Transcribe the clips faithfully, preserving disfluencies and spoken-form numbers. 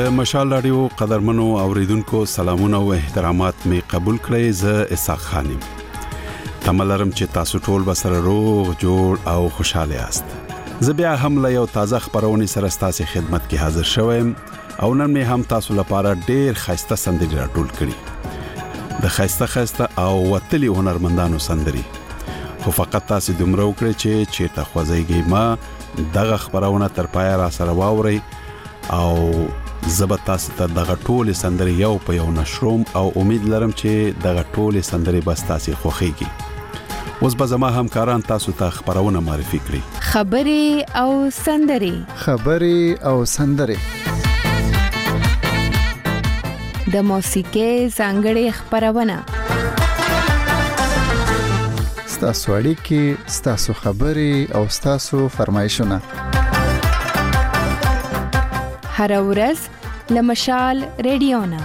د مشال رادیو قدرمنو اوریدونکو سلامونه او احترامات می قبول کړئ. زه اسحاق خانم تملرم چې تاسو ټول بسره روغ جوړ او خوشاله یاست. زه بیا هم له یو تازه خبرونه سره ستاسو خدمت کې حاضر شوم او نن می هم تاسو لپاره ډیر خاصه سندري راټول کړي. د خاصه خاصه او وتلي هنرمندانو سندري. خو فقط تاسو دومره وکړئ چې چیرته خوځيږي ما دغه خبرونه تر پای را سره واوري او زبر تاسو ته دغه ټول سندري یو په یو نشروم او امید لرم چې دغه ټول سندري بس تاسو خوخيږي. اوس به زما همکاران تاسو ته خبرونه معرفي کړي. خبري او سندري خبري او سندري د موسیقي څنګهړي خبرونه ستاسو اړیکې ستاسو خبري او ستاسو فرمایشونه هر ورځ لمشال رادیونا.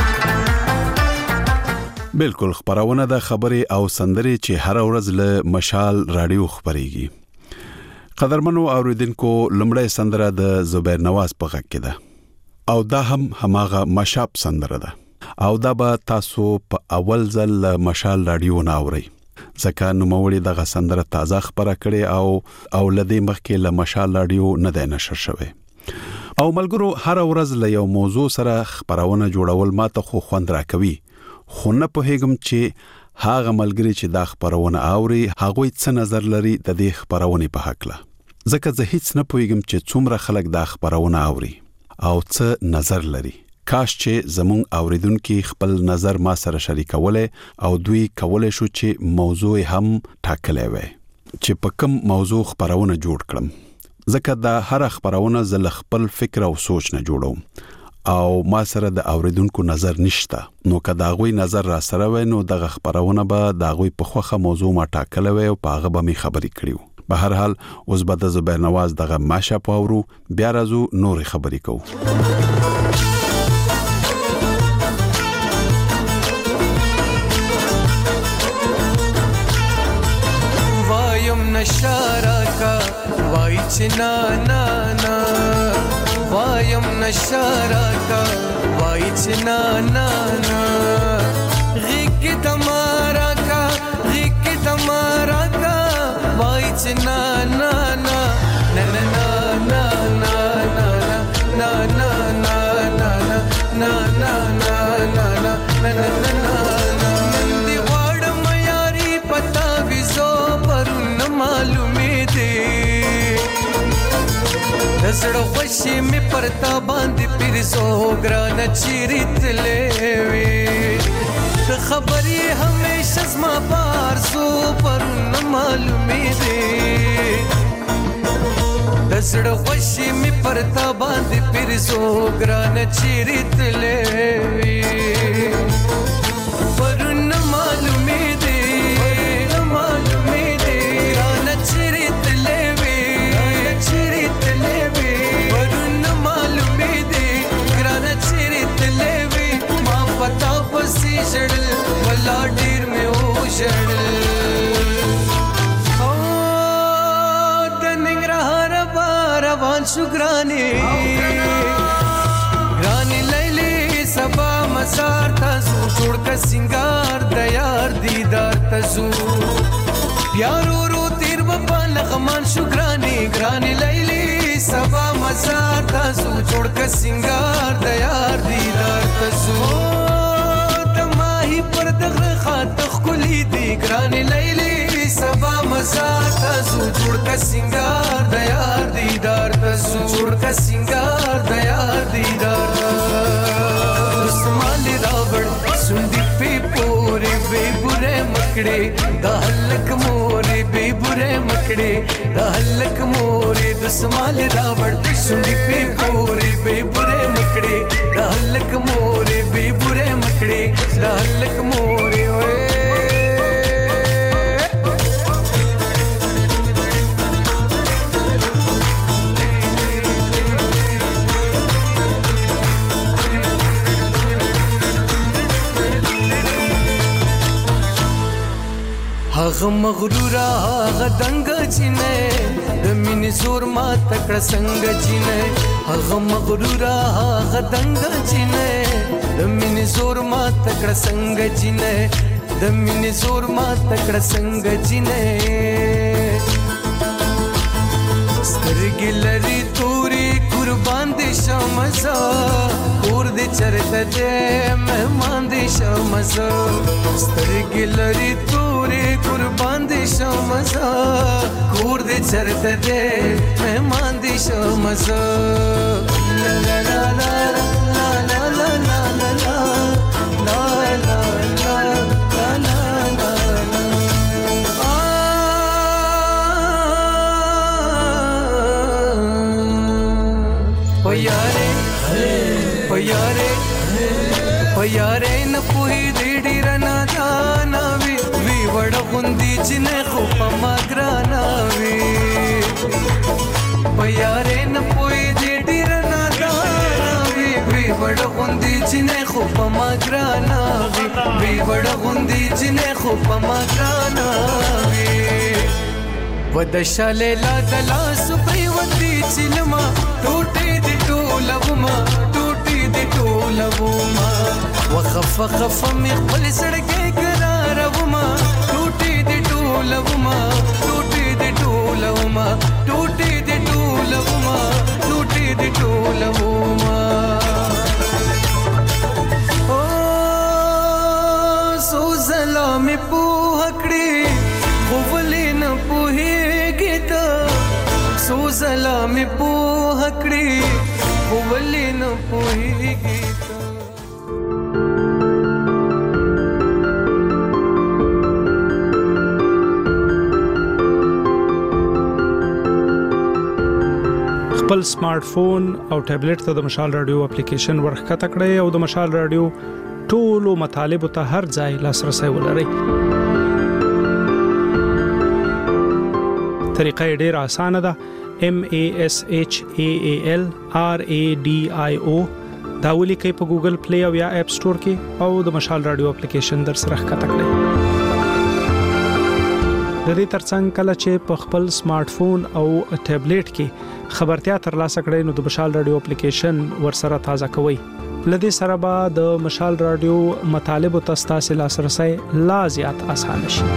بالکل خبرونه د خبري او سندري چې هر ورځ له مشال رادیو خبريږي. قدرمنو اوریدونکو لمړی سندره د زبیر نواز په غږ کې ده او دا هم هماغه مشاب سندره ده او دا به تاسو په اول ځل مشال رادیو ناوري. ځکه نو موري دغه سندره تازه خبره کړي او او لدی مخکې له مشال رادیو نه ده نشر شوه. او ملګرو هر ورځ له یو موضوع سره خبرونه جوړول ماته خو خوند راکوي. خو نه په هیګم چې هاغه ملګری چې دا خبرونه اوري هغه څه نظر لري د دې خبرونه په حق له. ځکه زه هیڅ نه پوهیږم چې څومره خلک دا خبرونه اوري او څه نظر لري. کاش چې زمون اوریدونکو خپل نظر ما سره شریکوله او دوی کولای شو چې موضوع هم ټاکلې وي چې په کوم موضوع خبرونه جوړ کړم. ځکه دا هر خبرونه زل خپل فکر او سوچ نه جوړوم او ما سره د اوریدونکو نظر نشته. نو که دا غوي نظر را سره وای نو دغه خبرونه به دا غوي په خوخه موضوع ما ټاکلې وي او په هغه به می خبري کړیو. به هر حال اوس به د زبیر نواز دغه ماشه پاورو بیا راځو نور خبري کوو. نشارا کا وای چنا نا نا وایم نشارا کا وای چنا نا نا غیق تمہارا کا غیق تمہارا کا وای چنا نا نا نا نا نا نا نا نا نا نا نا نا نا نا نا نا زړه خوشي می پرتا باندې پیرزو ګران چیرت لوي د خبري همیشه زما بار سو پر نه معلومې دي د زړه خوشي می پرتا باندې پیرزو ګران چیرت لوي پر نه معلومې دي نه معلومې دي ګران چیرت لوي چیرت لوي جړل ولا ډیر مې او جړل او د ننګرهار روان شو ګراني ګراني لیلی سبا مزار تاسو جوړ کا سنگار د یار دیدار تاسو پیارو رو تیر په لغمان شو ګراني ګراني لیلی سبا مزار تاسو جوړ کا سنگار د یار دیدار تاسو پر دغه خاطر خلی دی ګراني لیلی سبا مزار تاسو جوړ کا سنگار د یار دیدار تاسو جوړ کا سنگار د یار دیدار سمال راوړ سندي په پورې به بره مکړې د هلک مورې به بره مکړې د هلک مورې د سمال راوړ سندي په پورې به بره مکړې د هلک مورې به بره مکړې د هلک مورې وې هغه مغرور هغه دنګ چینه د مینې زور ما تکړه څنګه چینه هغه مغرورا هغه دنګ چینه د مینې زور ما تکړه څنګه چینه د مینې زور ما تکړه څنګه چینه سترګې لري تورې قربان دي شمزه کور دې چرته دې مهمان دي شمزه سترګې لري تورې قربان دي شمزه کور دې چرته دې مهمان دي شمزه لا لا لا لا لا لا لا لا لا لا لا پياره پياره پياره نه پوي دې ډیر نه جانا وي وی وړ غوندي چې نه خو پما ګرانا وي پياره نه پوي دې ډیر نه جانا وي وی وړ غوندي چې نه خو پما ګرانا وي وی وړ غوندي چې نه خو پما ګرانا وي ودشاله لا دلا سپریوتی چلما ټوټې دې ټولوما ټوټې دې ټولوما وخف خف مې خپل سړکې قراروما ټوټې دې ټولوما ټوټې دې ټولوما ټوټې دې ټولوما ټوټې دې ټولوما او سو زلامې په هکړې خوولې نه پوهېږې ته سو زلامې په هکړې خوولې نه پوهېږې ته خپل سمارټ فون او ټابلیټ ته د مشال رادیو اپلیکیشن ورخکته کړئ او د مشال رادیو ټولو مطالبه ته هر ځای لاسرسي ولرئ. طریقه ډیر اسانه ده. M A S H A A L R A D I O دا ولیکئ په ګوګل پلی او یا اپ سٹور کې او د مشال رادیو اپلیکیشن در سره ښکته کړئ. د دې ترڅنګ کله چې په خپل سمارټ فون او ټابلیټ کې خبرتیا ترلاسه کړئ نو د مشال رادیو اپلیکیشن ورسره تازه کوئ. لدې سره به د مشال رادیو مطالبه تاسو لاسرسي لا زیات اسانه شي.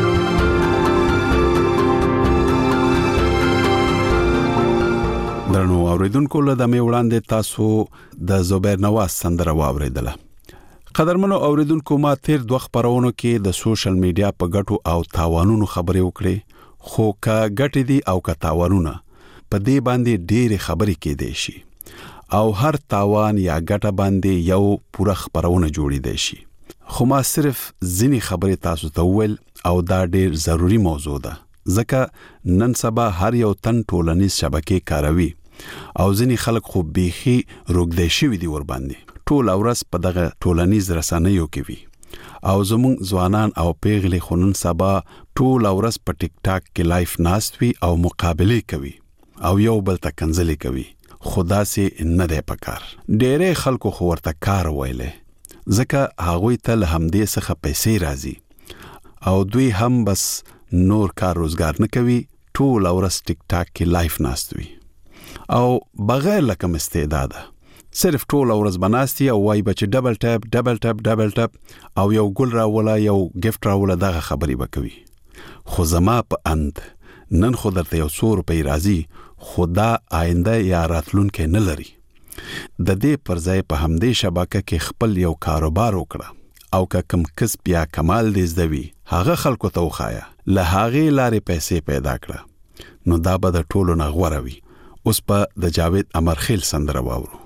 درنو اوریدونکو له دمه وړاندې تاسو د زبیر نواز سندره واوریدله. قدرمنو اوریدونکو ما تیر دوه خبرونو کې د سوشل میډیا په ګټو او تاوانونو خبرې وکړې، خو کا ګټې دي او کا تاوانونه په دې باندې ډېرې خبرې کېدې شي او هر تاوان یا ګټه باندې یو پوره خبرونه جوړې دي شي. خو ما صرف ځینې خبرې تاسو ته وویل او دا ډېر ضروری موضوع ده ځکه نن سبا هر یو تن ټولنیز شبکې کاروي او ځینې خلک خو بیخي روږدي شوي دي ور باندې ټول ورځ په دغه ټولنیز رسنیو کې وي او زموږ ځوانان او پیغلې خونن سبا ټول ورځ په ټیک ټاک کې لایف ناست وي او مقابله کوي او یو بل ته کنځلې کوي. خدا سي نه ده پکار. ډېرې خلکو خو ورته کار ویلې ځکه هغوی ته له همدې څخه پیسې راځي او دوی هم بس نور کار روزګار نه کوي، ټول ورځ ټیک ټاک کې لایف ناست وي او بغیر لکه استعداد صرف ټول ورځ بناستي او وای بچ ډبل ټاپ ډبل ټاپ ډبل ټاپ او یو ګل راولا یو گیفت راولا دغه خبري وکوي. خو زما په اند نن خو درته یو څو روپۍ راځي خدا آینده یا راتلونکې نه لري. د دې پر ځای په همدې شبکه کې خپل یو کاروبار وکړه او که کم کسب یا کمال دې زدوي هغه خلکو ته وخایا له هغه لارې پیسې پیدا کړه نو دا به د ټولو نه غوره وي. اوس په د جاوید امرخیل سندره واورو.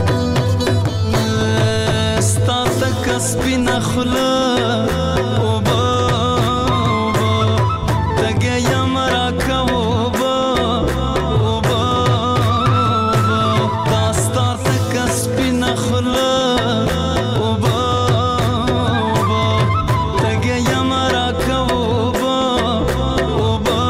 ستا تک سپینا خلا او با تګه یم را کوبا او با تا ستا تک سپینا خلا او با تګه یم را کوبا او با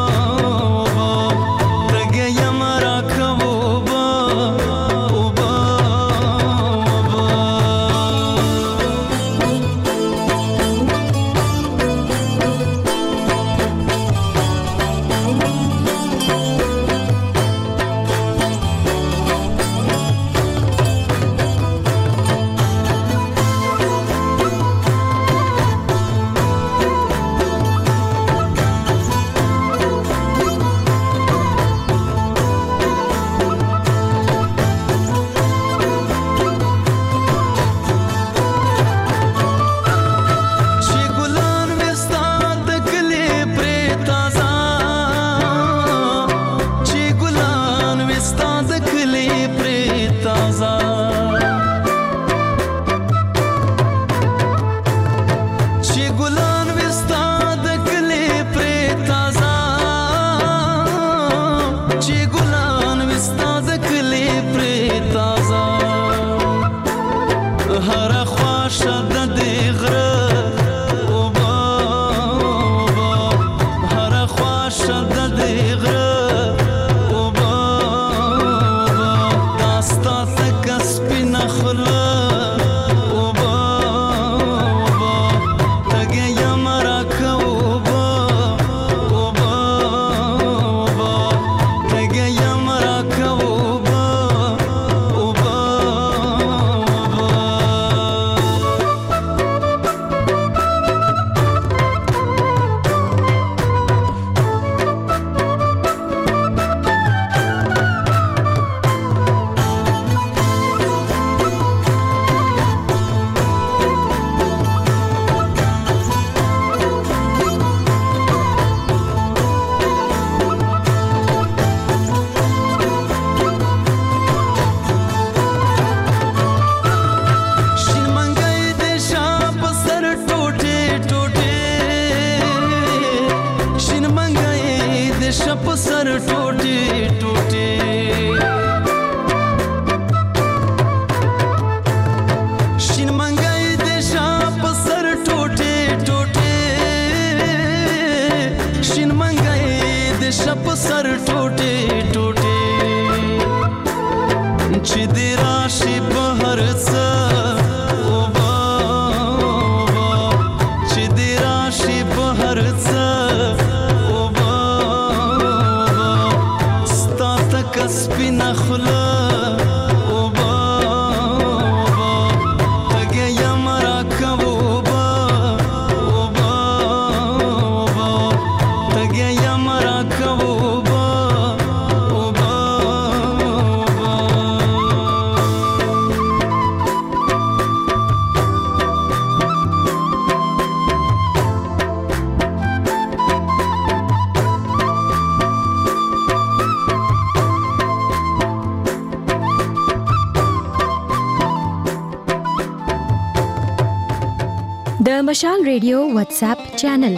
تګه یم را کوبا او با سپینا خلا اوبا اوبا تګه یم راکو اوبا اوبا اوبا تګه یم راکو اوبا اوبا د مشال ریډیو واتس اپ چینل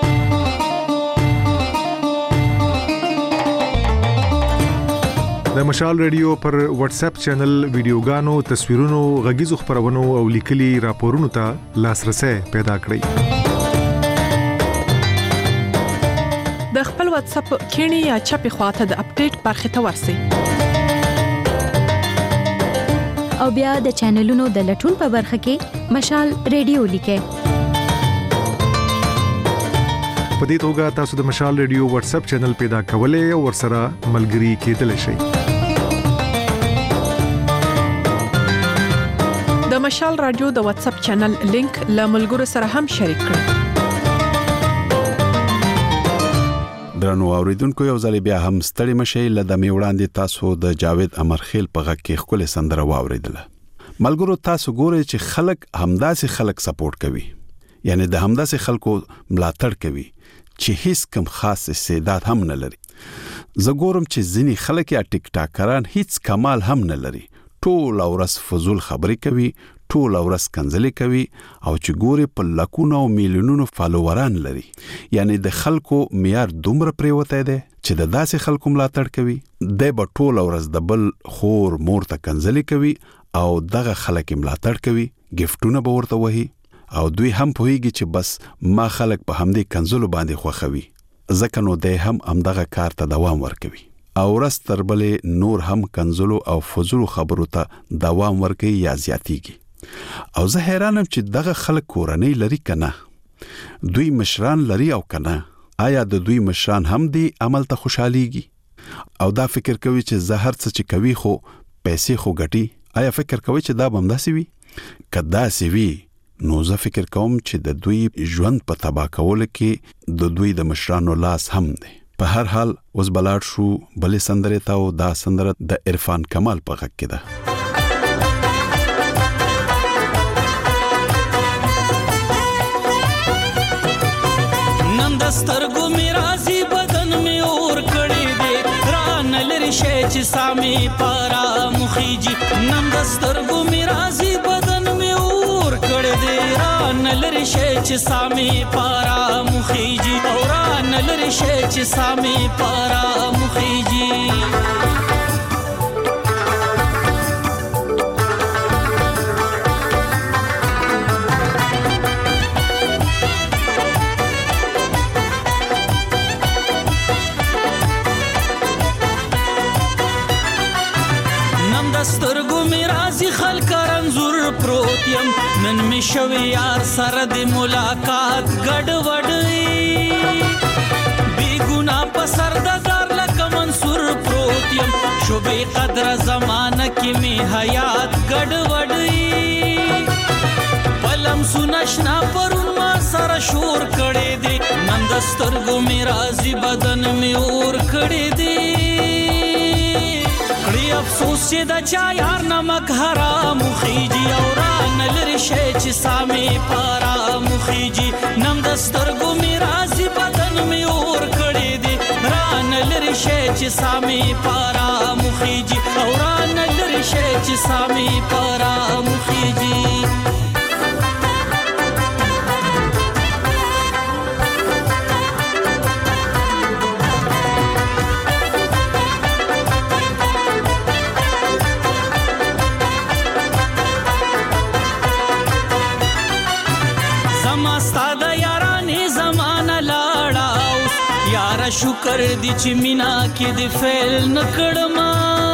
د مشال ریډیو پر واتس اپ چینل ویډیوګانو، تصویرونو، غږیزو خبرونو او لیکلي راپورونو ته لاسرسي پیدا کړئ. د خپل واتس اپ کینی یا چپی خواته د اپډیټ برخه ته ورسئ او بیا د چینلونو د لټون په برخه کې مشال ریډیو لیکئ. په دې توګه تاسو د مشال ریډیو واتس اپ چینل پیدا کولای او ورسره ملګري کېدلی شئ. د مشال رادیو د واتس اپ چینل لینک له ملګرو سره هم شریک کړئ. درنو اوریدونکو، یو ځل بیا هم ستړي مشئ. لدې میوړاندې تاسو د جاوید امرخیل په غږ کې خپل سندره واوریدله. ملګرو، تاسو ګورئ چې خلک همداسې خلک سپورټ کوي، یعنی د همداسې خلکو ملاتړ کوي چې هیڅ کم خاص استعداد هم نه لري. زه ګورم چې ځینی خلک یا ټیک ټاکران هیڅ کمال هم نه لري، ټول ورځ فزول خبرې کوي، ټول ورځ کنځلې کوي او چې ګوري په لکونو او میلیونونو فالووران لري. یعنی د خلکو معیار دومره پریوته دی چې د داسې خلکو ملاتړ کوي، د به ټول ورځ د بل خور مور ته کنځلې کوي او دغه خلک ملاتړ کوي، گیفټونه به ورته وهي او دوی هم پوهیږي چې بس ما خلک په همدې کنځلو باندې خوښوي، ځکه نو دی هم همدغه کار ته دوام ورکوي او ورځ تر بلې نور هم کنځلو او فزولو خبرو ته دوام ورکوي یا زیاتیږي. او زه حیرانم چې دغه خلک کورنۍ لري کنه، دوی مشران لري او کنه، آیا د دوی مشران هم دی عمل ته خوشحاليږي او دا فکر کوي چې زهر څه چې کوي خو پیسې خو ګټي؟ آیا فکر کوي چې دا بمداسي وي؟ کدا سی وی نو زه فکر کوم چې د دوی ژوند په تبا کول کې د دوی د مشرانو لاس هم دی. په هر حال اوس بلاړ شو بلې سندره ته او دا سندره د عرفان کمال په غږ کې ده. نن دسترګو میرازي بدن می اور کړي دي ران لری شي چې سامي پارا مخيجي. نن دسترګو میرازي بدن می اور کړي دي ران لری شي چې سامي پارا مخيجي او ران لری شي چې سامي پارا مخيجي. سترګو می رازي خلک رنزور پروت یم نن می شوي یار سره د ملاقات ګډ وډي بی ګنا په سر د دار لکه منصور پروت یم شوبې قدر زمانہ کې می حیات ګډ وډي پلم سنشنا پرون ما سره شور کړي دي نن د سترګو می رازي بدن می اور کړي دي. افسوس چې د چا یار نمک حرام خيجي او ران لري شي چې سامي پارا مخيجي. نم د سترګو می رازي بدن می اور کړي دي ران لري شي چې سامي پارا مخيجي او ران لري شي چې سامي پارا مخيجي. شکر دی چې مینا کې دی فیل نکړما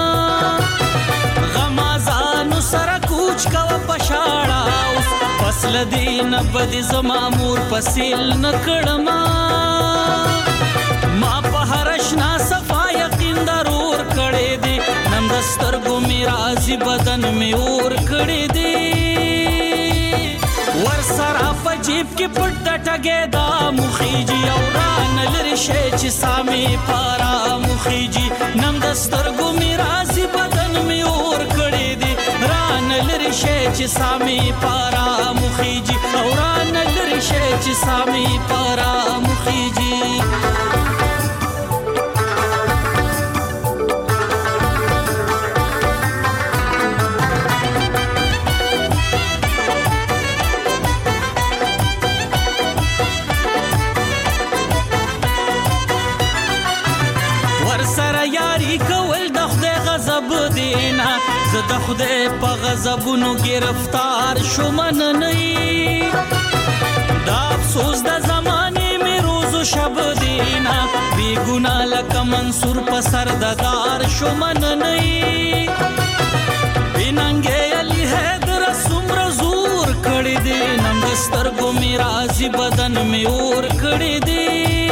غمازانو سره کوچ کا پشاړه اوس فصل دی نه بد زما مور پسیل نکړما ما په هرشنا صفا یقین ضرور کړې دی دسترګو می رازي بدن می اور کړې دي ور سره په جیب کې پټ ټګې دا مخیجی او ران لری شي چې سامي پارا مخیجی نم دسترګو می رازي بدن می اور کړې دي ران لری شي چې سامي پارا مخیجی او ران لری شي چې سامي پارا مخیجی زه د خدای په غضبونو گرفتار شوم نه دا افسوس د زمانه می روز و شب دینا بی ګنا لکه منصور په سردار شوم نه بیننګ علی حیدر سمر زور کړی دی نم دسترګو می رازي بدن می اور کړی دی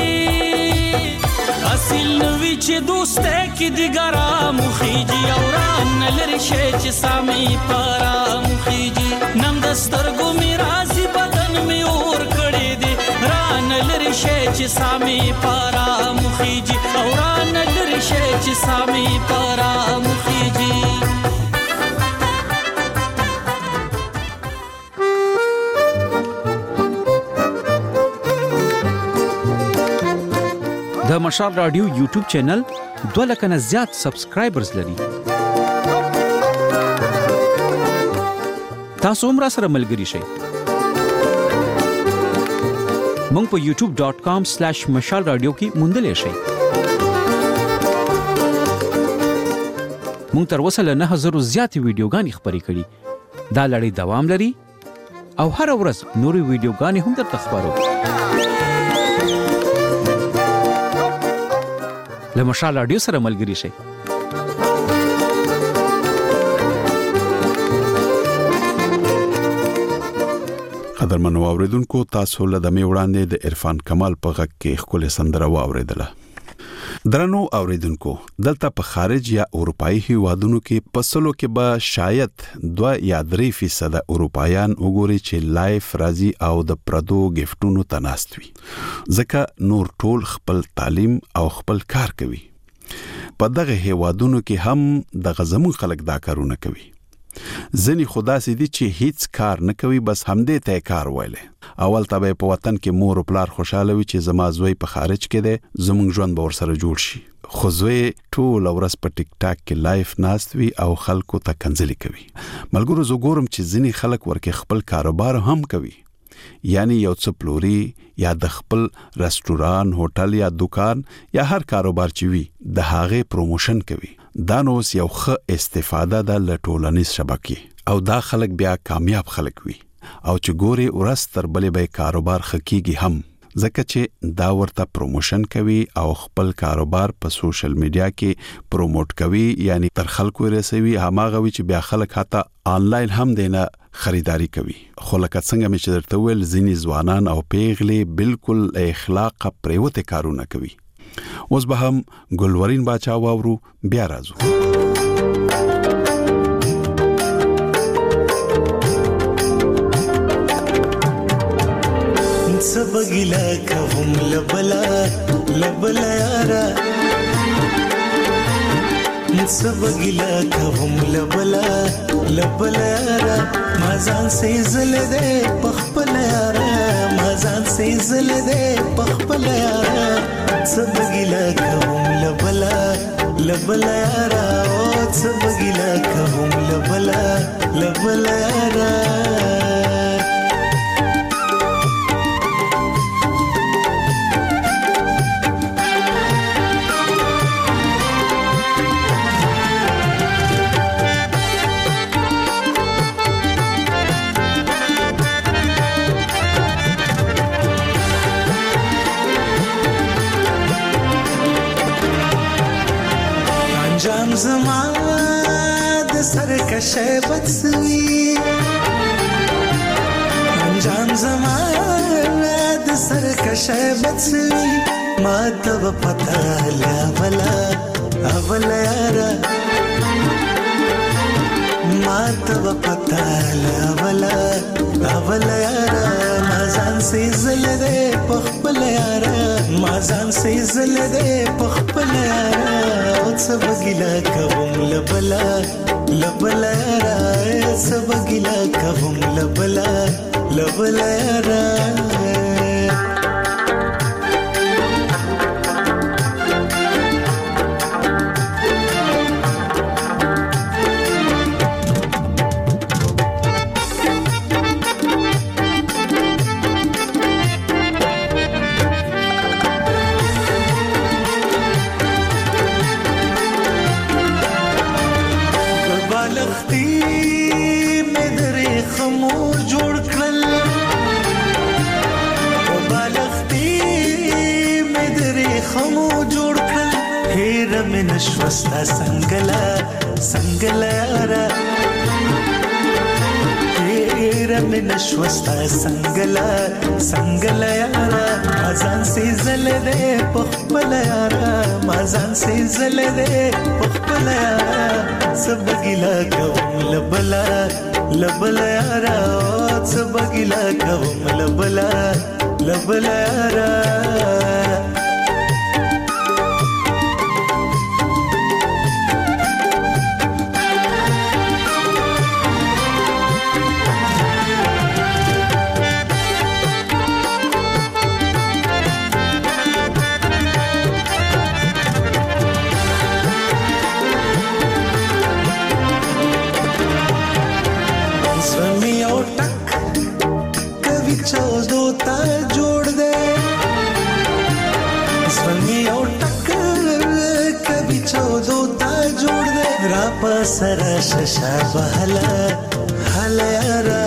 اصل نوی چې دوسته کې دیګرا مخیجی او ران لری شي چې سامي پارا مخیجی نم دسترګو می رازي بدن می اور کړی دی ران لری شي چې سامي پارا مخیجی او ران لری شي چې سامي پارا مخیجی د مشال رادیو یوټیوب چینل دوه لک نه زیات سبسکرایبرز لري. تاسو هم را سره ملګري شئ. مونږ په یوټیوب ډاٹ کام سلیش مشال رادیو کې موندلې شئ. مونږ تر اوسه له نه هزارو زیاتې ویډیوګانې خپرې کړي. دا لړۍ دوام لري او هر ورځ نورې ویډیوګانې هم درته خپرو. له مشال رادیو سره ملګري شئ. قدرمنو اوریدونکو تاسو له دمه وړاندې د عرفان کمال په غږ کې خپل سندره واوریدله. درنو اوریدونکو دلته په خارج یا اروپאי هیوادونو کې پسلو کې به شاید دوه یا درې فیصد اروپایان وګوري چې لایف راځي او د پردو گیفټونو تناستوي ځکه نور ټول خپل تعلیم او خپل کار کوي. په دغه هیوادونو کې هم د غزمون خلک دا کارونه کوي. ځنی خدا سي دي چې هیڅ کار نه کوي بس همدې ته کار وایله. اول تبه په وطن کې مور او پلار خوشاله وي چې زما زوی په خارج کې ده زمونږ ژوند به ورسره جوړ شي. خو زوی ټول ورځ په ټیک ټاک کې لایف ناست وي او خلکو ته کنځلي کوي. ملګرو زه ګورم چې ځنی خلک ورکه خپل کاروبار هم کوي. یعنی یو څه پلوري یا د خپل رستوران هوټل یا دکان یا هر کاروبار چې وي د هغه پروموشن کوي. دا نو یو ښه استفاده ده له ټولنیز شبکې او دا خلک بیا کامیاب خلک وي او چې ګوري ورستر بلې به کاروبار خکېږي هم ځکه چې دا ورته پروموشن کوي او خپل کاروبار په سوشل میډیا کې پروموټ کوي یعنی تر خلکو رسوي هماغه وی چې بیا خلک حتی آنلاین هم دینه خریداري کوي. خو لکه څنګه مې چې درته ویل ځینې ځوانان او پیغلې بالکل اخلاق پریوته کارونه کوي. اوس به هم ګلورین باچا واورو بیا راځو. سبګلا کوم لبلا لبلا یارا سبګلا کوم لبلا لبلا یارا مازان سي زل دې پخپل یارا مازان سي زل دې پخپل یارا سبګلا کوم لبلا لبلا یارا او سبګلا کوم لبلا لبلا یارا انجام زما د سرکشه بڅوي انجام زما د سرکشه بڅوي ما ته پتا لا ولا اولا یارا ماته پتا لاولا لاولا یارا مازان سي زلده پخپل یارا مازان سي زلده پخپل یارا او سبګلا کوم لبلا لبلا یارا سبګلا کوم لبلا لبلا یارا نشوستا سنگلا سنگلا یارا هیرا من نشوستا سنگلا سنگلا یارا مازان سی زلده پخپل یارا مازان سی زلده پخپل یارا سبگیلا کوم لبلا لبلا یارا سبگیلا کوم لبلا لبلا یارا سرا ششا بهلا هلا یارا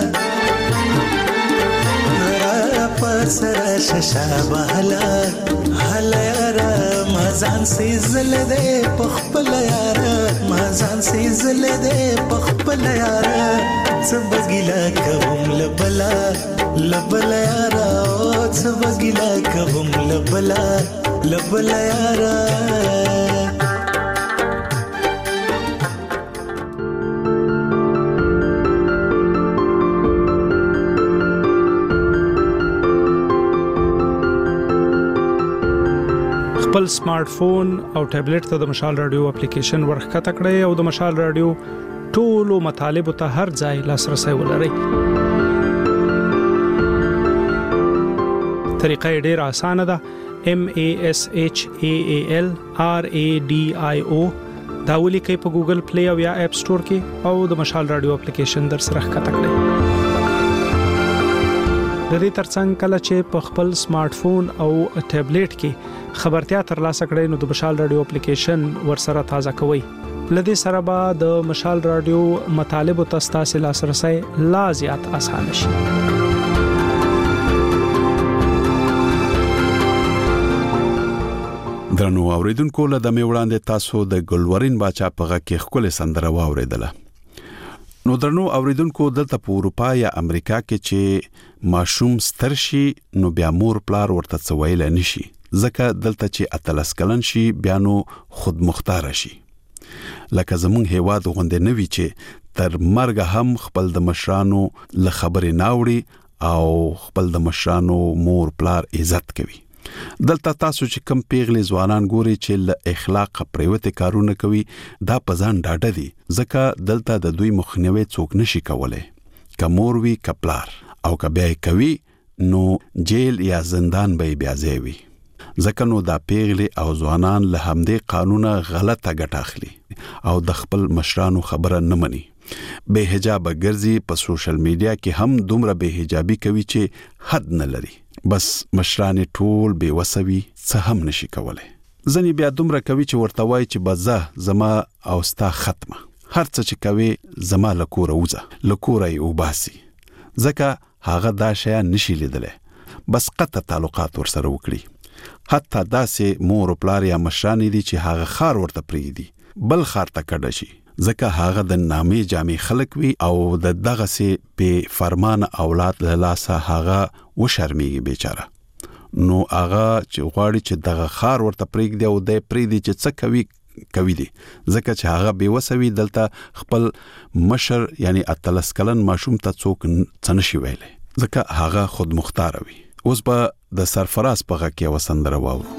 را پسرا ششا بهلا هلا یارا مازان سي زلده پخپل یارا مازان سي زلده پخپل یارا سبګلا کوم لبلا لبلا یارا سبګلا کوم لبلا لبلا یارا خپل سمارټ فون او ټابلیټ ته د مشال رادیو اپلیکیشن ورخته کړئ او د مشال رادیو ټولو مطالب ته هر ځای لاسرسي ولرئ. طریقه ډېر اسانه ده. M A S H A A L R A D I O دا ولیکئ په ګوګل پلی او یا اپ سٹور کې او د مشال رادیو اپلیکیشن در سره ښکته کړئ. د دې ترڅنګ کله چې په خپل سمارټ فون او ټابلیټ کې خبرتیا ترلاسه کړئ نو د مشال رادیو اپلیکیشن ورسره تازه کوئ. لدې سره به د مشال رادیو مطالب او تاسو لاسرسي لا زیات آسان شي. درنو اوریدونکو له د میوړاندې تاسو د ګلورین باچا په غږ کې خپل سندره واوریدله. نو درنو اوریدونکو دلته په اروپا یا امریکا کې چې ماشوم ستر شي نو بیا مور پلار ورته څویل نشي ځکه دلته چې اتلس کلن شي بیا نو خود مختار شي. لکه زمون هیواد غونډه نوي چې تر مرګ هم خپل د مشرانو له خبرې ناوړي او خپل د مشرانو مور پلار عزت کوي. دلته تاسو چې کم پیغلي ځوانان ګوري چې له اخلاق پریوته کارونه کوي دا پزان ډاډه دي ځکه دلته د دوی مخنیوي څوک نشي کولای. کمور وی کپلار او کبه کوي نو جیل یا زندان به بیا ځوي ځکه نو دا پیغلي او ځوانان له همدې قانونه غلطه ګټه اخلي او د خپل مشرانو خبره نه مني. به حجاب ګرځي په سوشل میډیا کې هم دومره به حجابي کوي چې حد نه لري. بس مشران ټول به وسوي څه هم نشي کولای. ځنی بیا دومره کوي چې ورته وای چې بزه زما او ستا ختمه هر څه چې کوي زما لکوره وځه لکوره یې وباسي ځکه هغه دا شی نشي لیدله. بس قطع تعلقات ورسره وکړي. حتی داسې مور او پلار یا مشران دي چې هغه خار ورته پریدي بل خار ته کډه شي ځکه هغه د نامې جامې خلک وي او د دغه سي په فرمان اولاد له لاسه هغه و شرمېږي بیچاره. نو هغه چې غواړي چې دغه خار ورته پریږدي او د پریدي چې څه کوي کوي دي ځکه چې هغه بیوسوي دلته خپل مشر یعنی اتلس کلن ماشوم ته څوک څنشي ویلې ځکه هغه خود مختار وي. اوس به د سرفراز په غږ کې وسندره واورو.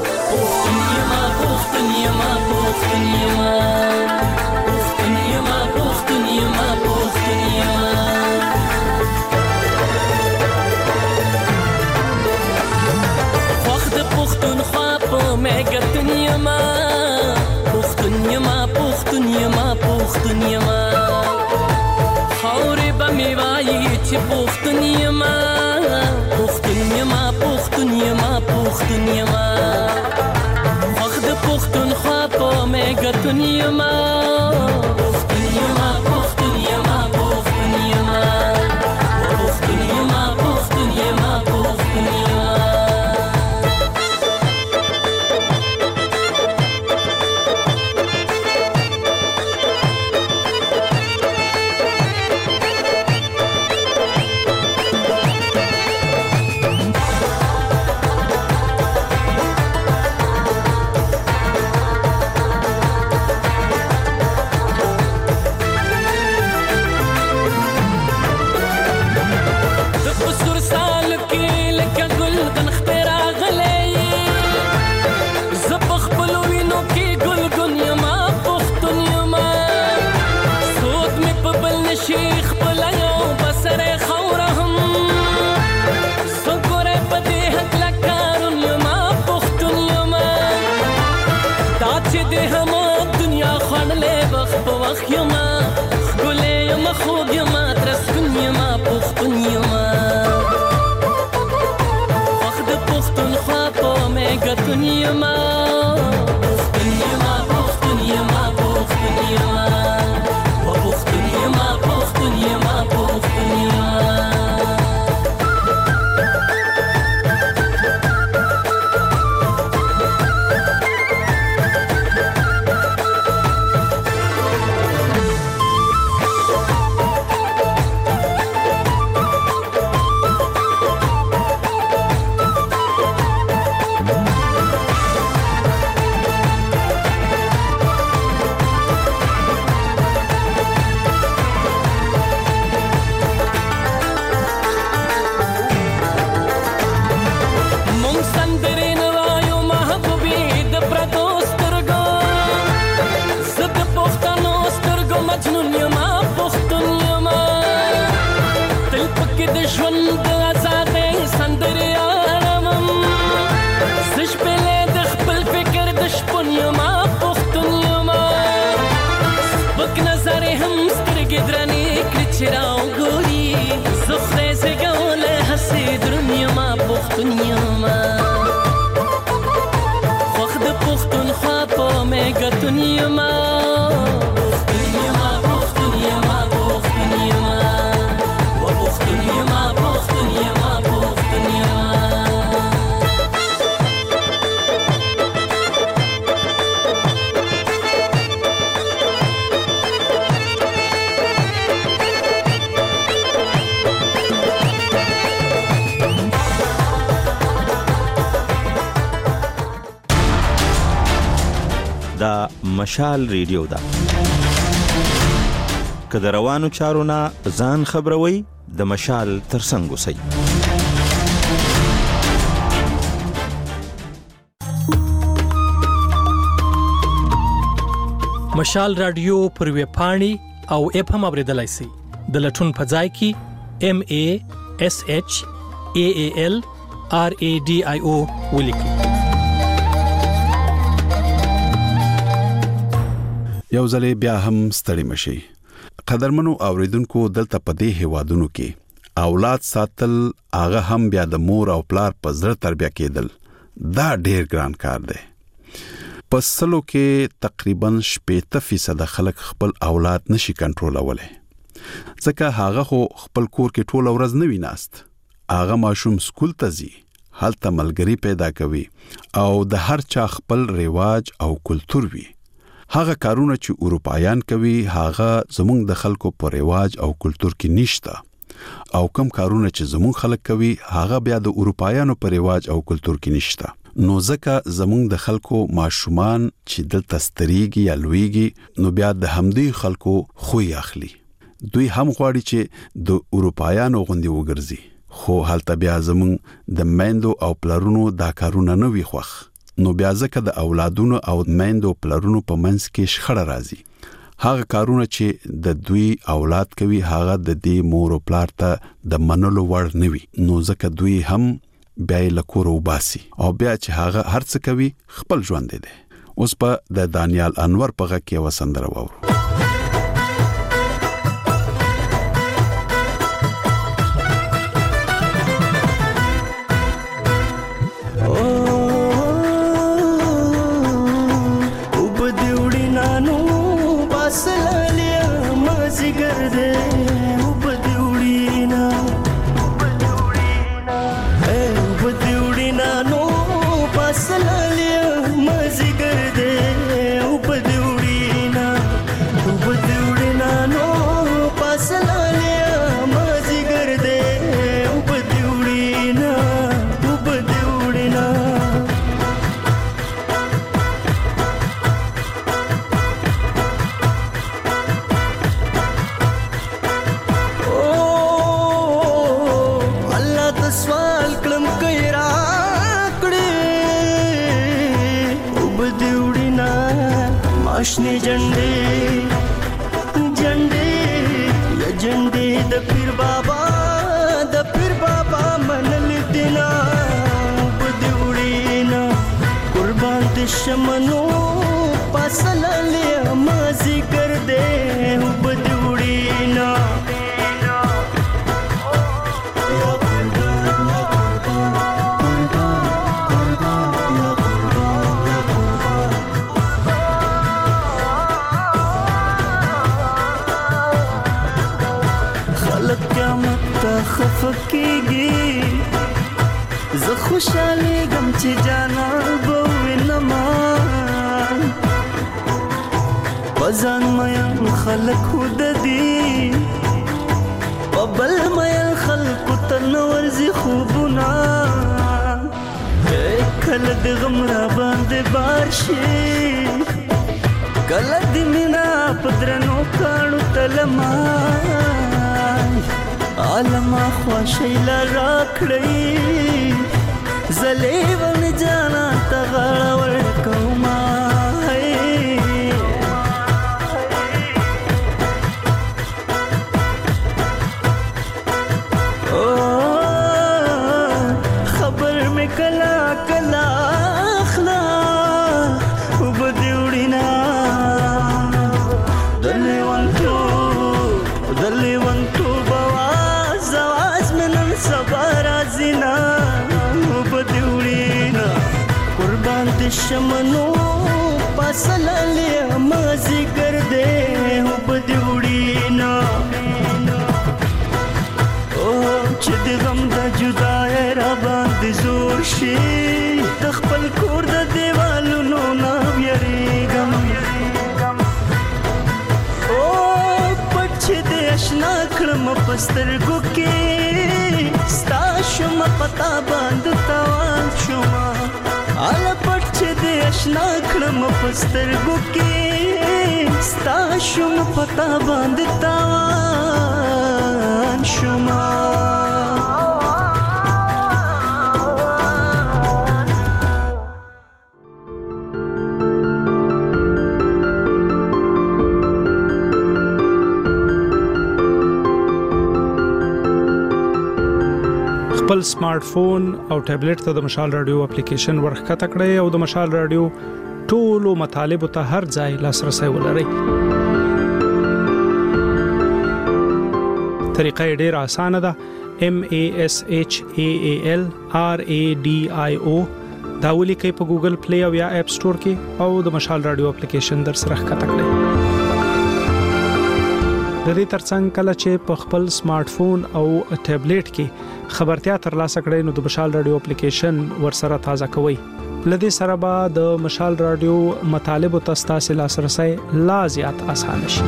مشال ریډیو دا کله روانو چارونه ځان خبروي د مشال ترڅنګ اوسئ. مشال رادیو پر وی پاڼي او اپ هم اوریدلای شئ. د لټون په ځای کې ام ا اس اچ ا ا ال ار ا ډي آی او ولیکئ. یو ځلې بیا هم ستړي مشي. قدرمنو اوریدونکو دلته په دې هیوادونو کې اولاد ساتل هغه هم بیا د مور او پلار په زړه تربیه کېدل دا ډېر ګران کار دی. په سلو کې تقریبا شپږ فیصد خلک خپل اولاد نشي کنټرولولای ځکه هغه خو خپل کور کې ټول ورځ نه ویناست. هغه ماشوم سکول ته ځي هلته ملګری پیدا کوي او د هر چا خپل رواج او کلچر وي. هغه کارونه چې اروپایان کوي هغه زموږ د خلکو په رواج او کلچر کې نشته او کوم کارونه چې زموږ خلک کوي هغه بیا د اروپایانو په رواج او کلچر کې نشته. نو ځکه زمونږ د خلکو ماشومان چې دلته ستريږي یا لویږي نو بیا د همدې خلکو خوې اخلي. دوی هم غواړي چې د اروپایانو غوندي وګرځي، خو هلته بیا زمونږ د میندو او پلرونو دا کارونه نه وي خوښ. نو بیا ځکه د اولادونو او میندو پلرونو په منځ کې شخړه راځي. هغه کارونه چې د دوی اولاد کوي هغه د دې مور او پلار ته د منلو وړ نه وي، نو ځکه دوی هم بیا له کور وباسي او بیا چې هغه هر څه کوي خپل ژوند دی. اوس په د دانیال انور په غږ کې وسندره وورو. آشنی جنډې جنډې یا جنډې د پیر بابا د پیر بابا منل دینا بدوړینا قربان د شمنو پاسللې مازی کر دې بدوړینا خفکیږي زه خوشاله غم چې جانا بوینما پزان مې خلق خود دي وبل مې خلق تنور زی خوبنا کله د غم را باندې بارشي کله د مینا پدرنو کانو تلما عالم خوشی لراکړی زلی ون جانا تغړ ورکوما او خبر می کلا کلا اخلا وبدوړینا دلی ونتو دلی ونتو زنا وبدوړینا قربان د شمنو پاسللې مازی کر دې وبدوړینا او چې د غم د جدای را باندې زور شي د خپل کور د دیوالونو نه یریګم او پټ دې آشنا کړم پسترګو کې ستا شوم پتا باندې تاوان شوم ال پټ چې دې آشنا کړم پسترګو کې ستا شوم پتا باندې تاوان شوم. خپل سمارټ فون او ټابلیټ ته د مشال رادیو اپلیکیشن ورخته کړئ او د مشال رادیو ټولو مطالب ته هر ځای لاسرسي ولرئ. طریقه ډېر اسانه ده. M A S H A A L R A D I O دا ولیکئ په ګوګل پلی او یا اپ سٹور کې او د مشال رادیو اپلیکیشن در سره ښکته کړئ. د دې ترڅنګ کله چې په خپل سمارټ فون او ټابلیټ کې خبرتیا ترلاسه کړئ نو د مشال رادیو اپلیکیشن ورسره تازه کوئ. لدې سره به د مشال رادیو مطالب او تاسو لاسرسي لا زیات اسانه شي.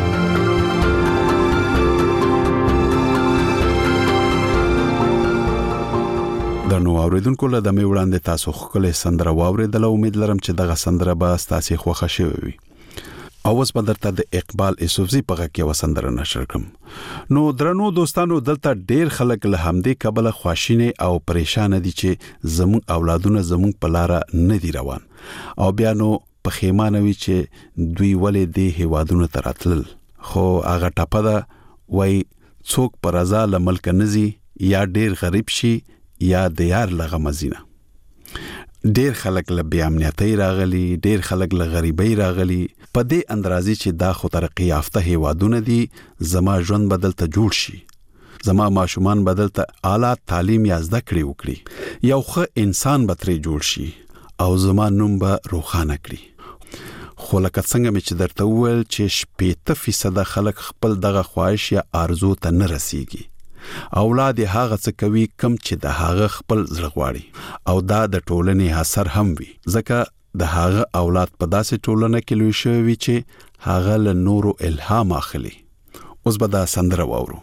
درنو اوریدونکو له دمه وړاندې تاسو خپل سندره واوریدله. امید لرم چې دغه سندره به تاسو خوښه شوي وي. اوس به درته د اقبال یوسفزي په غږ کې وسندره نشر کوم. نو درنو دوستانو دلته ډیر خلک له همدې کبله خواشینه او پریشان دي چې زمون اولادونه زمون په لار نه دی روان او بیا نو په خیمانه وي چې دوی ولې د هیوادونو تراتل. خو هغه ټاپه ده وای څوک پر رضا له ملک نزي یا ډیر غریب شي یا د یار لغه مزینه. ډیر خلک له بی امنیتۍ راغلي، ډیر خلک له غریبۍ راغلي، په دې اندرازي چې دا خو ترقی یافته هیوادونه دي. زما ژوند بدل ته جوړ شي، زما ماشومان بدل ته اعلی تعلیم یا زده کړې وکړي، یو ښه انسان به ترې جوړ شي او زما نوم به روښانه کړي. خو لکه څنګه مې چې درته وویل چې شپېته فیصده خلک خپل دغه خواهش یا آرزو ته نه رسیږي. اولاد هغه څه کوي کم چې د هغه خپل زړه غواړي او دا د ټولنې اثر هم وي، ځکه د هغه اولاد په داسې ټولنه کې لوی شوی وي چې هغه له نورو الهام اخلي. اوس به دا سندره واورو.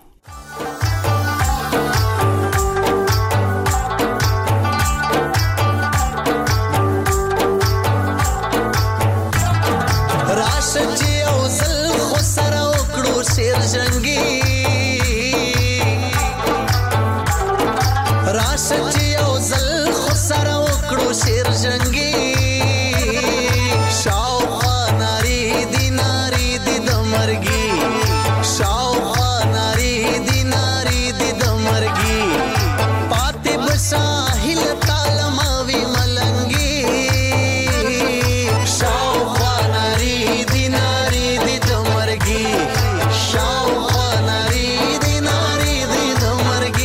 راشه چې او زل خو سره وکړو شیر جنگي، راشه یو زل خو سره وکړو شیر جنگي، شاوخوا ناری دی ناری دی د مرګي، شاوخوا ناری دی ناری دی د مرګي، پاتې بساحل تالماوي ملنګي، شاوخوا ناری دی ناری دی د مرګي، شاوخوا ناری دی ناری دی د مرګي.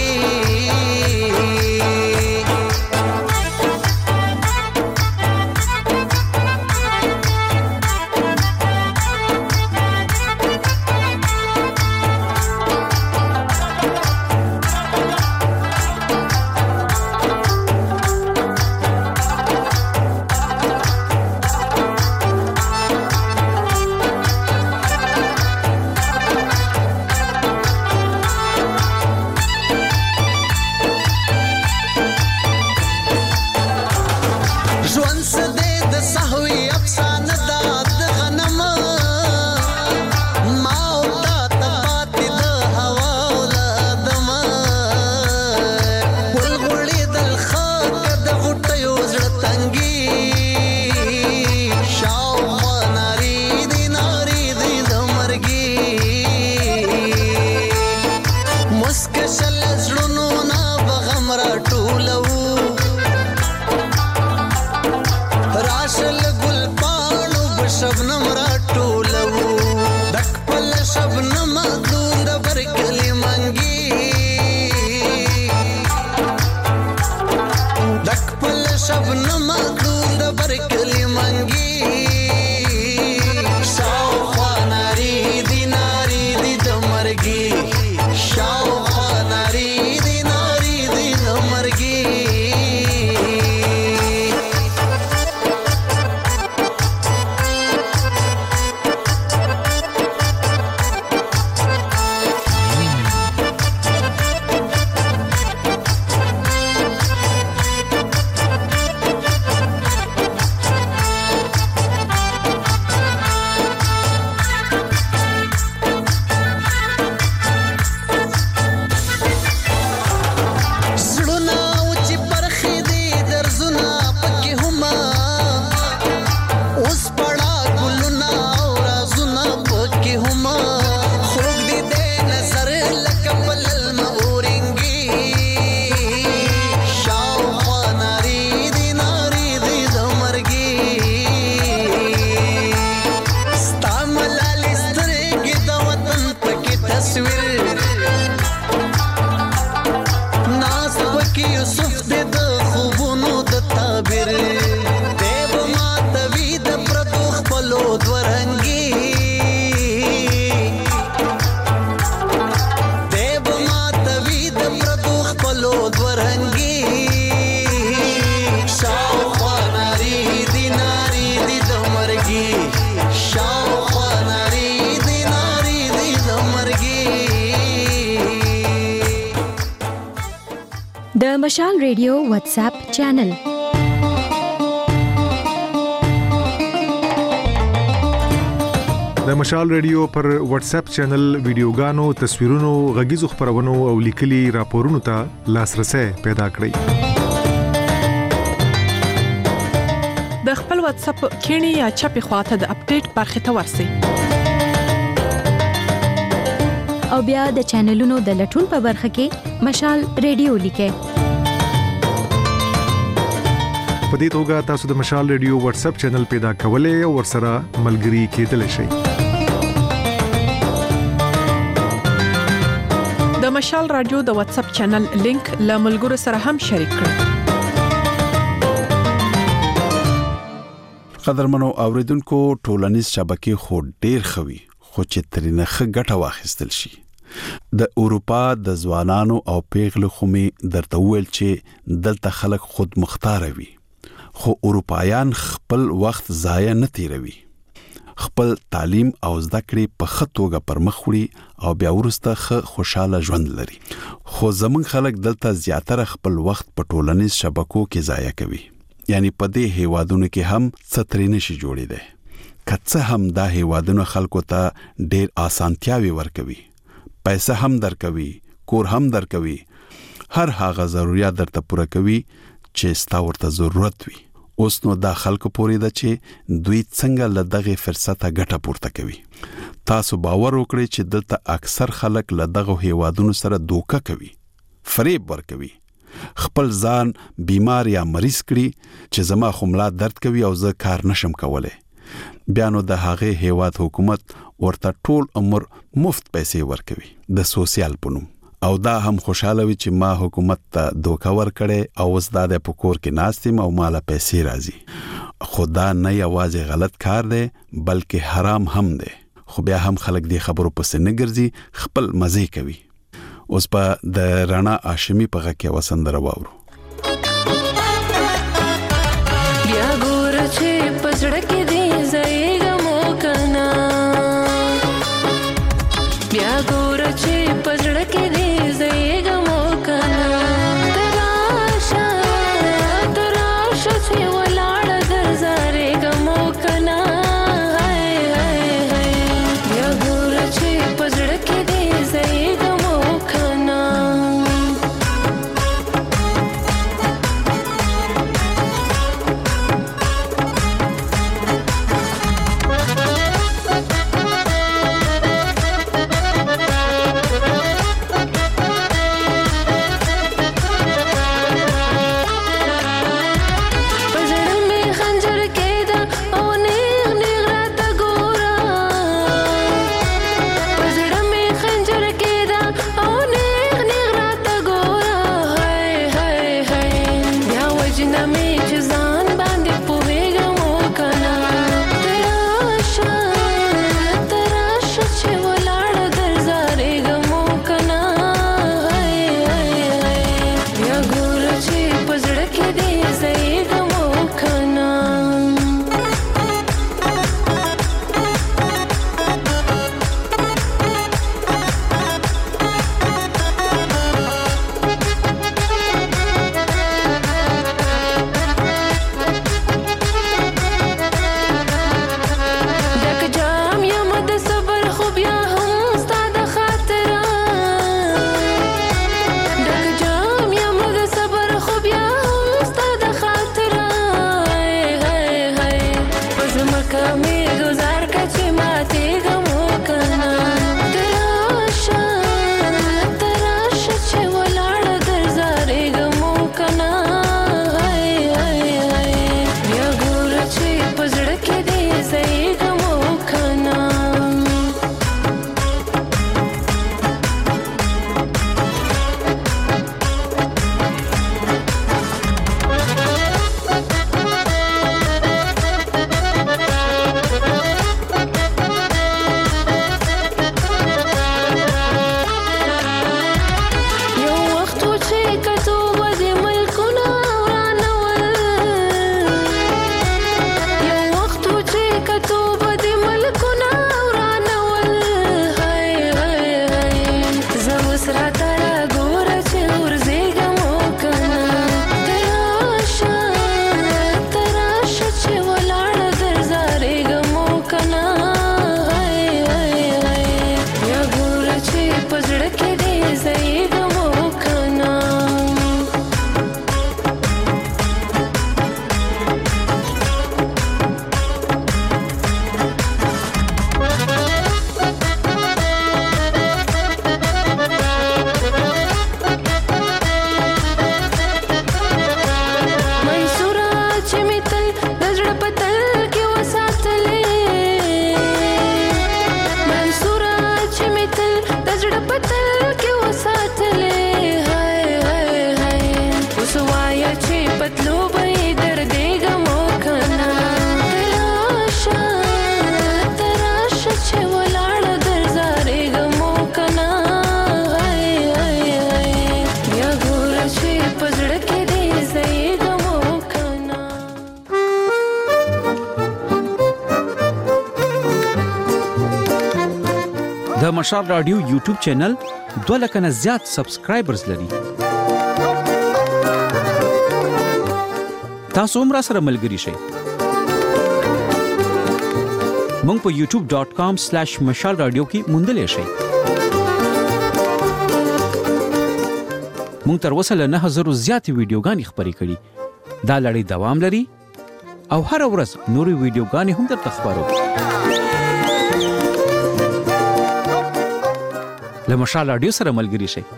مشال ریډیو واتس اپ چینل د مشال ریډیو پر واتس اپ چینل ویډیوګانو تصویرونو غږیزو خبرونو او لیکلي راپورونو ته لاسرسي پیدا کړئ د خپل واتس اپ کینی یا چپی خواته د اپډیټ برخه ته ورسی او بیا د چینلونو د لټون په برخه کې مشال ریډیو لیکه په دې توګه تاسو د مشال ریډیو واتس اپ چینل پیدا کولای او ورسره ملګري کېدلی شئ د مشال رادیو د واتس اپ چینل لینک له ملګرو سره هم شریک کړئ قدرمنو اوریدونکو ټولنیز شبکې خو ډیر خوي خو چې ترنه ښه ګټه واخیستل شي د اروپا د ځوانانو او پیغلو خمي درته ویل چې دلته خلک خود مختار وي خو اروپایان خپل وخت ضایع نه تیروي خپل تعلیم او زده کړې په خطوګه پرمخ وړي او بیا ورسته ښه خوشاله ژوند لري خو زمون خلک دلته زیاتره خپل وخت په ټولنیز شبکو کې ضایع کوي یعنی په دې هیوادونو کې هم ستري نشي جوړېده کڅه هم دا هیوادونو خلکو ته ډېر اسانتیاوي ورکوي پیسې هم درکوي کور هم درکوي هر هغه ضرورت درته پوره کوي چې ستا ورته ضرورت وي اوس نو دا خلکو پورې ده چې دوی څنګه له دغه فرصته ګټه پورته کوي تاسو باور وکړئ چې دلته اکثر خلک له دغه هیوادونو سره دوکه کوي فریب ورکوي خپل ځان بیمار یا مریض کړي چې زما خملا درد کوي او زه کار نشم کولای بیا نو د هغه هیواد حکومت ورته ټول عمر مفت پیسې ورکوي د سوسیال پونم او دا هم خوشاله وي چې ما حکومت ته دوکه ورکړي او اوس دا د پکور کې ناستم او مال پیسې راځي خدا نه یوازې غلط کار دی بلکې حرام هم دی خو بیا هم خلک دې خبرو پسې نه ګرځي خپل مزه کوي اوس په د رانا هاشمي په غږ کې وسندره واورو بیا ګور چې پسړه کې دې زېګه مو کنا بیا ګور چې پسړه کې دې زېګه مو کنا تراشه تراشه چې ولاړ درځره ګمو کنا هاي هاي هاي بیا ګور چې پسړه کې دې زېګه مو کنا د مشال رادیو یوټیوب چینل دوه لک نه زیات سبسکرایبرز لري. تاسو هم را سره ملګري شئ. مونږ په یوټیوب ډاٹ کام سلیش مشال رادیو کې موندلې شئ. مونږ تر اوسه له نه هزار زیاتې ویډیوګانې خپرې کړي. دا لړۍ دوام لري او هر ورځ نورې ویډیوګانې هم درته خپرو. له مشال رادیو سره ملګري شئ.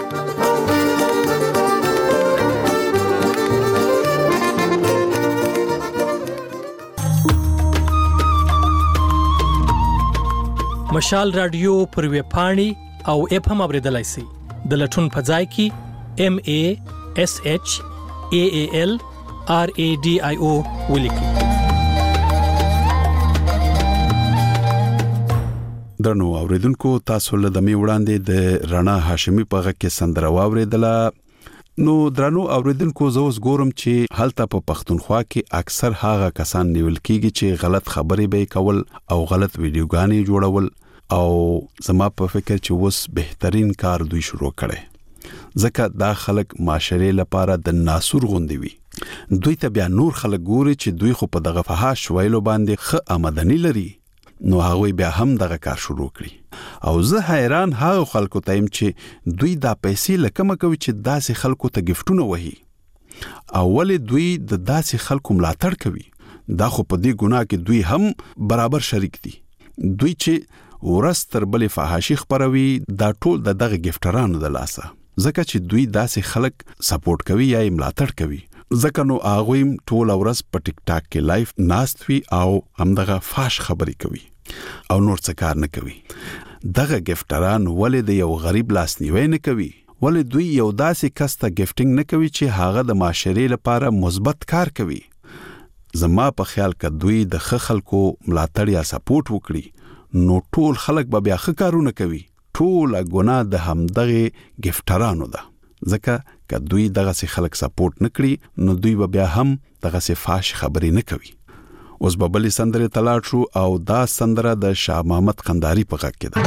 مشال رادیو پر ویب پاڼې او اپ هم اوریدلای شئ. د لټون په ځای کې ام ای اس اچ ای ای ال آر ای ډي آی او ولیکئ. درنو اوریدونکو تاسو له دمه وړاندې د رڼا هاشمي په غږ کې سندره واوریدله. نو درنو اوریدونکو زه اوس ګورم چې هلته په پښتونخوا کې اکثر هغه کسان نیول کیږي چې غلط خبرې به کول او غلط ویډیوګانې جوړول او زما په فکر چې اوس بهترین کار دوی شروع کړي. ځکه دا خلک معاشري لپاره د ناسور غوندي وي. دوی ته بیا نور خلک ګوري چې دوی خو په دغه فحاش ویلو باندې ښه آمدنی لري. نو هغه بیا هم دغه کار شروع کړي. او زه حیران هغه خلکو ته يم چې دوی دا پیسې لکه کوي چې داسې خلکو ته گیفټونه وهي. اول دوی د داسې خلکو ملاتړ کوي. دا خو په دې ګناه کې دوی هم برابر شریک دي. دوی چې ورستر بلې فحاشي خبروي دا ټول د دغه گیفټرانو د لاسه. ځکه چې دوی داسې خلک سپورټ کوي یا ملاتړ کوي. ځکه نو هغه ټول ورځ په ټیک ټاک کې لایف ناست وي او همدغه فاش خبري کوي او نور څه کار نه کوي. دغه گیفټران ولې د یو غریب لاس نیوي نه کوي؟ ولې دوی یو داسې کس ته گیفټینګ نه کوي چې هغه د معاشري لپاره مثبت کار کوي؟ زما په خیال کې دوی د خلکو ملاتړ یا سپورټ وکړي نو ټول خلک به بیا ښه کارونه کوي. ټول ګناه د همدغه گیفټرانو ده. ځکه که دوی دغه سي خلک سپورټ نکړي نو دوی به بیا هم دغه سي فاش خبرې نه کوي. اوس به بلې سندره تلاړ شو او دا سندره د شاه محمد قنداری په غږ کې ده.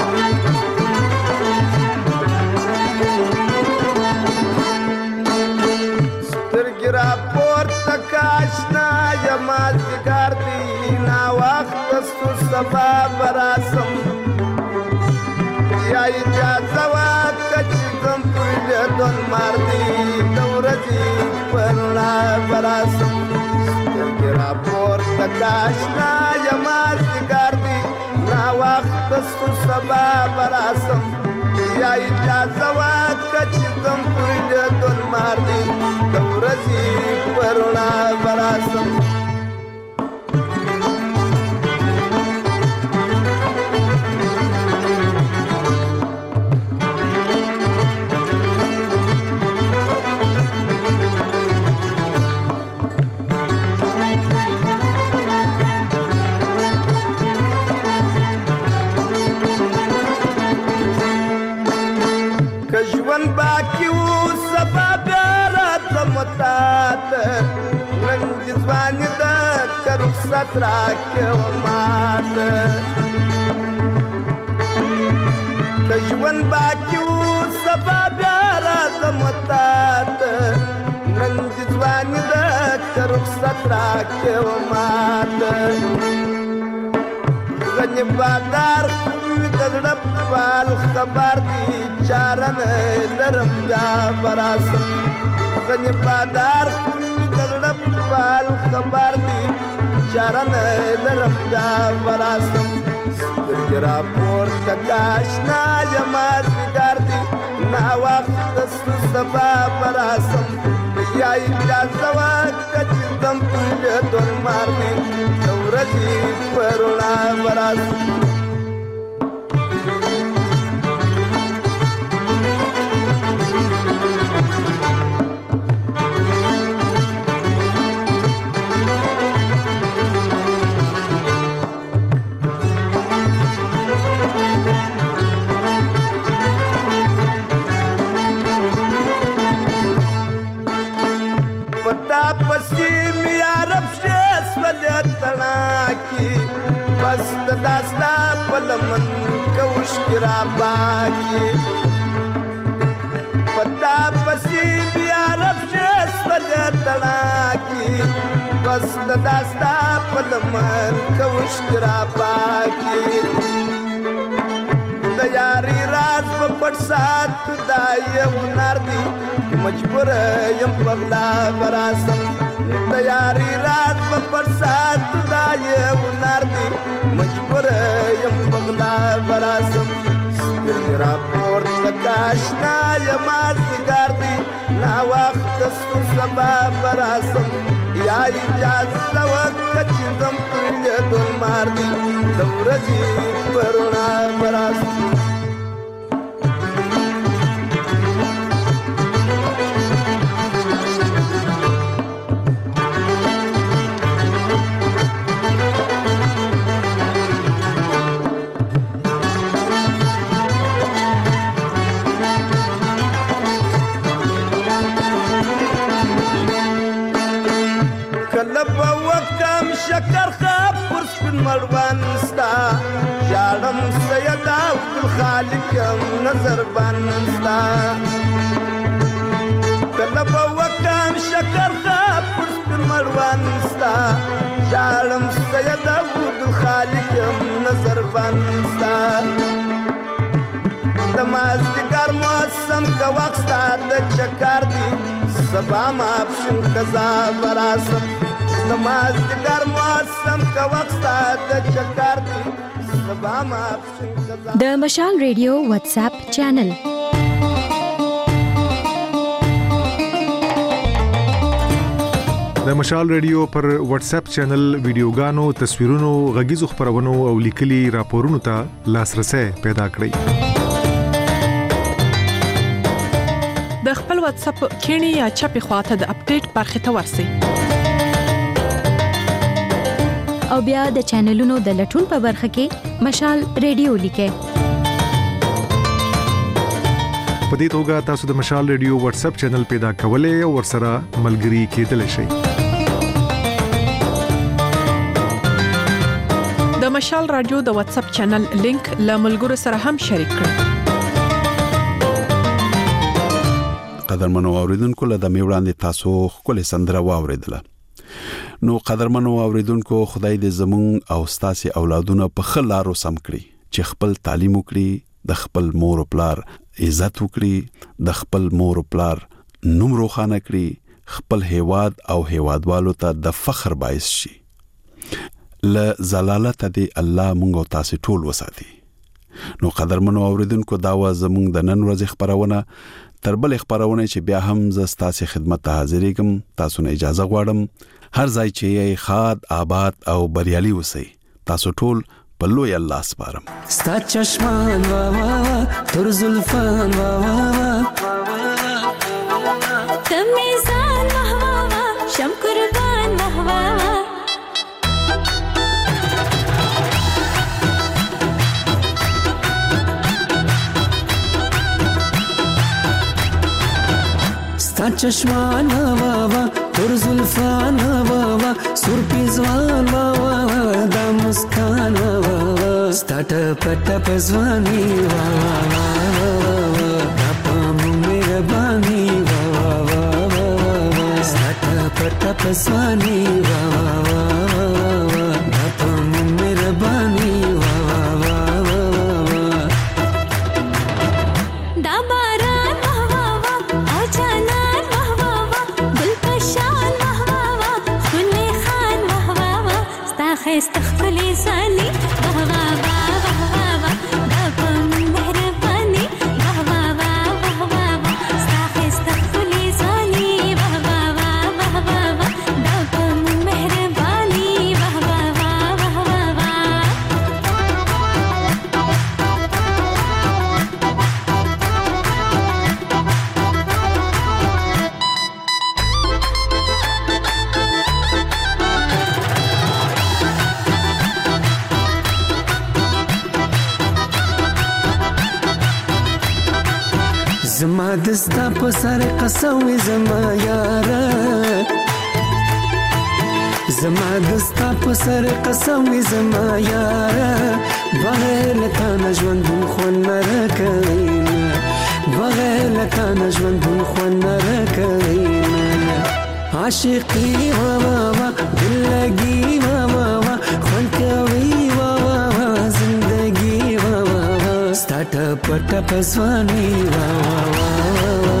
سترګرا پورته کاشنا یمازګار دی نا وخت ستو سبا براسم یا اجازه وکړه کوم پر دون مار دی دورځي پرنا براسم سترګرا پورته کاشنا یمازګار دی نا وخت ستو سبا براسم یا اجازه وکړه کوم پر دون مار دی دورځي پرنا براسم کژون باقی و سبب رات متات نن ځوان د کرو سترا کې و مات کژون باقی و سبب رات متات نن ځوان د کرو سترا کې و مات غنی بادار دړپ وال خبر دی چارن درم دا براسم غنی بادار دړپ وال خبر دی چارن درم دا براسم سترګرا پور تکاشنا جمال ګر دی نا وخت سبا براسم یا اجازه وکړه دم په دون مار دی دورځي پرنا براسم بس داستا پلمن کوش مشکرا پاکی پتا پسی بیا رفشس پده تلاکی بس دستا پلمن کوشکرا پاکی د یاری راز په پټ سات دا یم نار دی مجبور یم پغلا براسم د یاری راز په پټ سات دا یم نار دی مجبور یم پغلا براسم سپیرا پور تکاشنا یم ازګار دی نا وخت سو سبا براسم یا اجازه وکړه چې زم په دل مار دی د ورځې پرونا براسم شکر خواب پر سپین مروان ستا جاړم سید عبد الخالق نظر بان ستا کله په وکم شکر خواب پر سپین مروان ستا جاړم سید عبد الخالق نظر بان ستا دمازدګر موسم کا وخت ستا د چکر دی سبا ما پښین قضا براسم نمازدګر موسم کا وخت د چکر دی سبا ما پښین قضا د مشال ریډیو واتس اپ چینل د مشال ریډیو پر واتس اپ چینل ویډیوګانو تصویرونو غږیزو خبرونو او لیکلي راپورونو ته لاسرسي پیدا کړئ د خپل واتس اپ کینی یا چپی خواته د اپډیټ برخه ته ورسی او بیا د چینلونو د لټون په برخه کې مشال ریډیو لیکه په دې توګه تاسو د مشال ریډیو واتس اپ چینل پیدا کولای او ورسره ملګري کېدلی شئ د مشال رادیو د واتس اپ چینل لینک له ملګرو سره هم شریک کړئ قدرمنو اوریدونکو له د میوړاندې تاسو خپل سندره واوریدله نو قدرمنو اوریدونکو خدای دې زمون او ستاسو اولادونه په خلارو سم کړي چې خپل تعلیم وکړي د خپل مور او پلار عزت وکړي د خپل مور او پلار نوم روښانه کړي خپل هیواد او هیوادوالو ته د فخر باعث شي ل زلالت دې الله مونږ او تاسو ټول وساتي نو قدرمنو اوریدونکو دا و زمون د نن ورځې خبرونه تر بل خبرونه چې بیا هم ز ستاسو خدمت ته حاضرېږم تاسو نه اجازه غواړم هر ځای چې یې خاد آباد او بریالي اوسئ تاسو ټول په لوی الله سپارم ستا چشمان وا وا تر زلفان وا وا تمیزان وا وا شم قربان وا ستا چشمان وا وا تر زلفان وا وا سر پیزوان وا وا دا مسکان وا وا ستا ټپ ټپ زوانی وا وا دا پام مهرباني وا وا ستا ټپ ټپ زوانی وا وا دا پام مهرباني وا وا دا باران وا وا او جانان وا وا گلپشان وا وا خلی خان وا وا ستا خستخلی زانی وا وا وا دا پم مهرباني وا وا وا ستا خستخلی زانی وا وا وا دا پم مهرباني وا وا زما دستا په سر قسوي زما یاره زما دستا په سر قسم وي زما یاره بغیر له تا نه ژوندون خوند نه راکوینه بغیر له تا نه ژوندون خوند نه راکوینه عاشقي وا وا وا دل لګي وا وا وا خوند کوي وا وا وا زندګي وا وا وا ستا ټپ ټپ ځواني وا وا وا